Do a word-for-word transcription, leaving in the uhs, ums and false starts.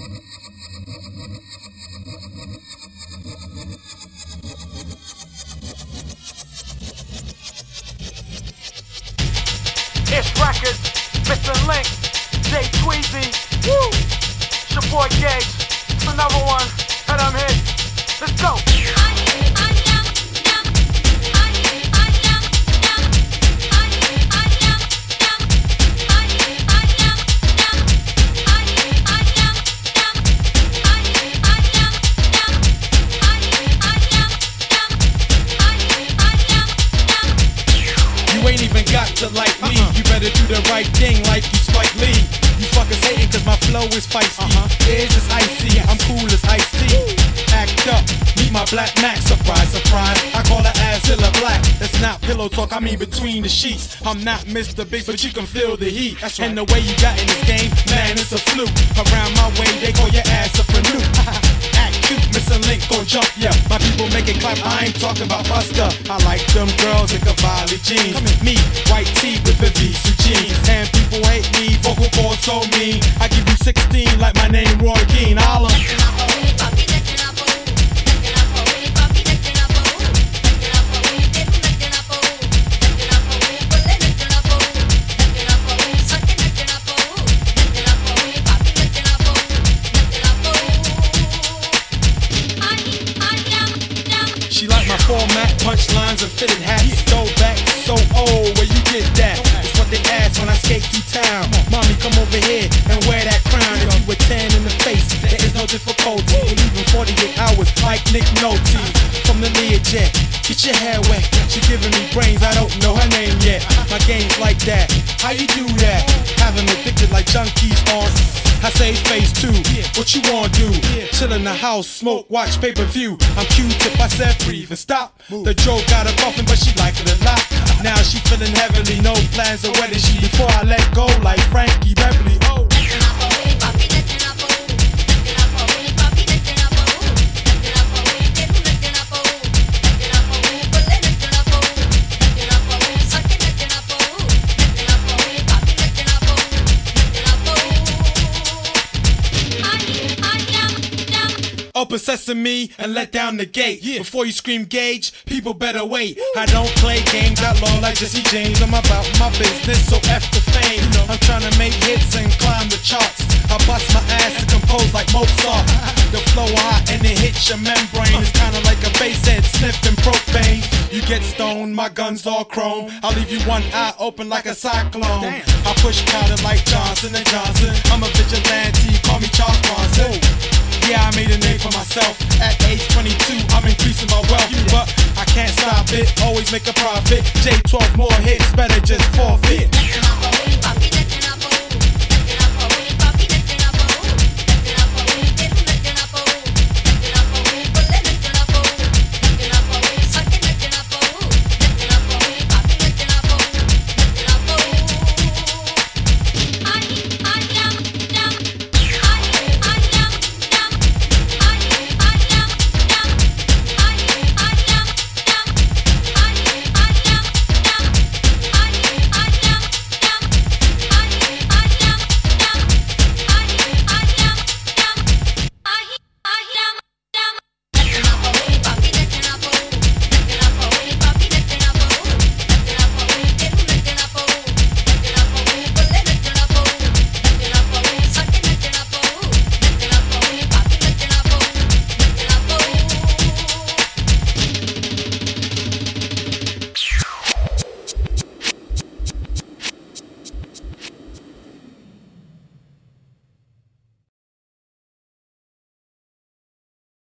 Ish Records, Missing Link, Jay Tweezy, woo! It's your boy Gage, it's another one, and I'm hit. Let's go! You ain't even got to like me. Uh-uh. You better do the right thing like you Spike Lee. You fuckers hating cause my flow is feisty. Uh-huh. Ears is icy, I'm cool as iced tea. Act up, meet my black Max. Surprise, surprise, I call her Azilla Black. That's not pillow talk, I mean between the sheets. I'm not Mister Big, but you can feel the heat. That's right. And the way you got in this game, man, it's a fluke. Around my way, they call your ass a fanook. Act cute, Missing Link gon' jump, yeah. My people make it clap, I ain't talking about Buster. I like them girls in Cavalli jeans. Me, white tee with a Visu jeans. And people hate me, vocal cords so mean. I give you sixteen like my name Roy Keane. Holla. She like my format, punchlines and fitted hats. Go back so old, where you get that? It's what they ask when I skate through town. Mommy, come over here and wear that crown. If you were tan in the face, there is no difficulty. Believe in forty-eight hours like Nick Nolte. From the Learjet, get your hair wet. She giving me brains, I don't know her name yet. My game's like that, how you do that? Having addicted like junkies on I say phase two, what you wanna do? Chill in the house, smoke, watch pay-per-view. I'm Q-tip, I said breathe and stop. The Joe got her buffing, but she like it a lot. Now she feeling heavily, no plans of wedding. She before I let go, like Frankie Beverly. Oh. Open sesame and let down the gate. Yeah. Before you scream Gage, people better wait. Woo. I don't play games outlaw like Jesse James. I'm about my business, so F the fame. You know, I'm trying to make hits and climb the charts. I bust my ass and compose like Mozart. The flow hot and it hits your membrane. It's kinda like a bass head sniffing propane. You get stoned, my guns all chrome. I'll leave you one eye open like a cyclone. Damn. I push powder like Johnson and Johnson. I'm a vigilante, call me Charles Bronson. Yeah, I made a name for myself. At age twenty-two, I'm increasing my wealth. But I can't stop it, always make a profit. J twelve more hits, better just forfeit.